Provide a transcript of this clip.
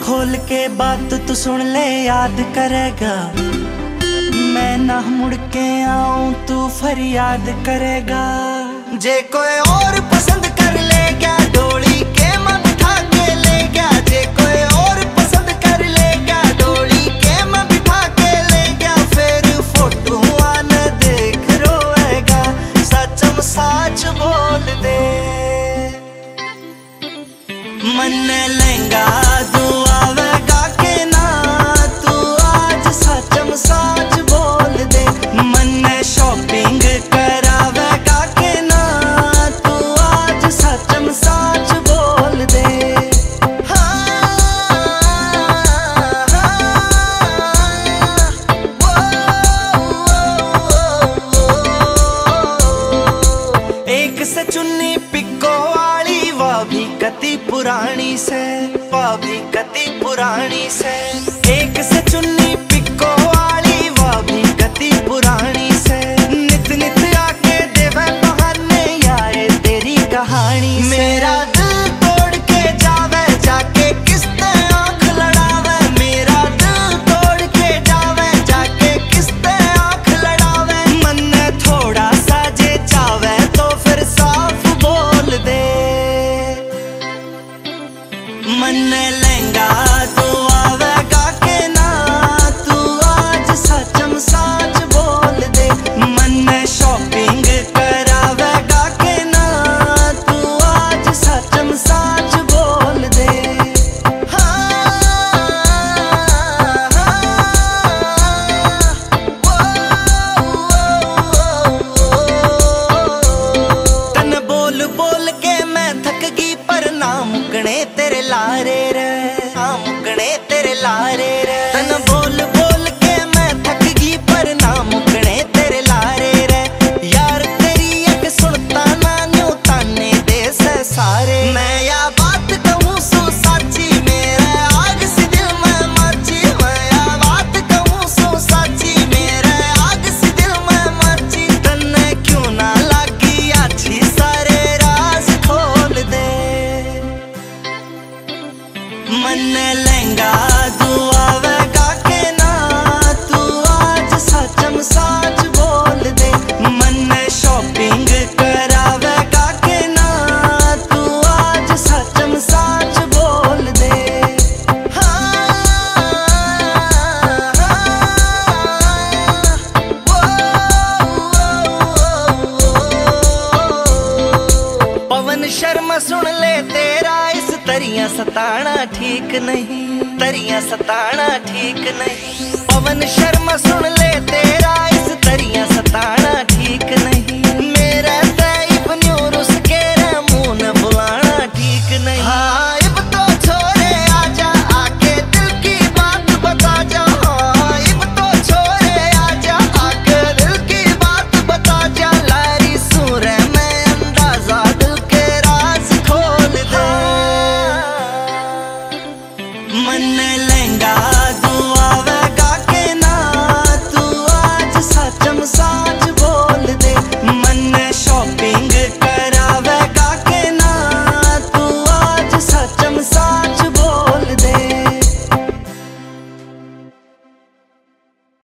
खोल के बात तू सुन ले, याद करेगा मैं ना मुड़ के आऊं तू फरियाद करेगा। जे कोई और पसंद कर ले क्या डोली के मैं बिठा के ले गया, जे कोई और पसंद कर ले क्या डोली के मैं बिठा के ले गया। फिर फोटो आने देख रोएगा, सचम साच बोल दे मन लहंगा तू आवेगा के ना, तू आज सचम साच बोल दे मन शॉपिंग करावेगा के ना, तू आज सचम साच बोल दे। एक से चुन्नी पिको वाली वह भी कती पुरानी से, वह भी कती पुरानी से। एक से चुन्नी पिको वाली वह भी कती पुरानी से। नित नित आके देवे बहाने यारे तेरी कहानी से। मेरा दिल तोड़ के जावे जाके किसने आंख लड़ावे, मेरा दिल तोड़ के जावे जाके किसने आंख लड़ावे। मन ने थोड़ा सा जे चावे तो फिर साफ बोल दे मन लहंगा तू आवेगा के ना, तू आज सचम साच बोल दे मन शॉपिंग करावेगा के ना, तू आज सचम साच बोल दे। तन बोल बोल के मैं थक गई पर ना मुकने तेरे लारे रे, ना मुकने तेरे लारे रे। तन बोल बोल के मैं थक गई पर ना मुकने तेरे लारे रे। यार तेरी एक सुनता ना न्यू ताने दे से सारे। मैं या बात कहूँ सु साची मेरे आग सी दिल में मची, मैं या बात कहूँ सु साची मेरे आग सी दिल में मची। तन्ने क्यों ना लागी अच्छी सारे राज खोल दे मन लहंगा तू आवेगा के ना, तू आज सचम साच बोल दे मन शॉपिंग करावेगा के ना, तू आज सचम साच बोल दे। पवन शर्मा सुन ले तेरा इस तरियां सताना ठीक नहीं, तरियां सताना ठीक नहीं। पवन शर्मा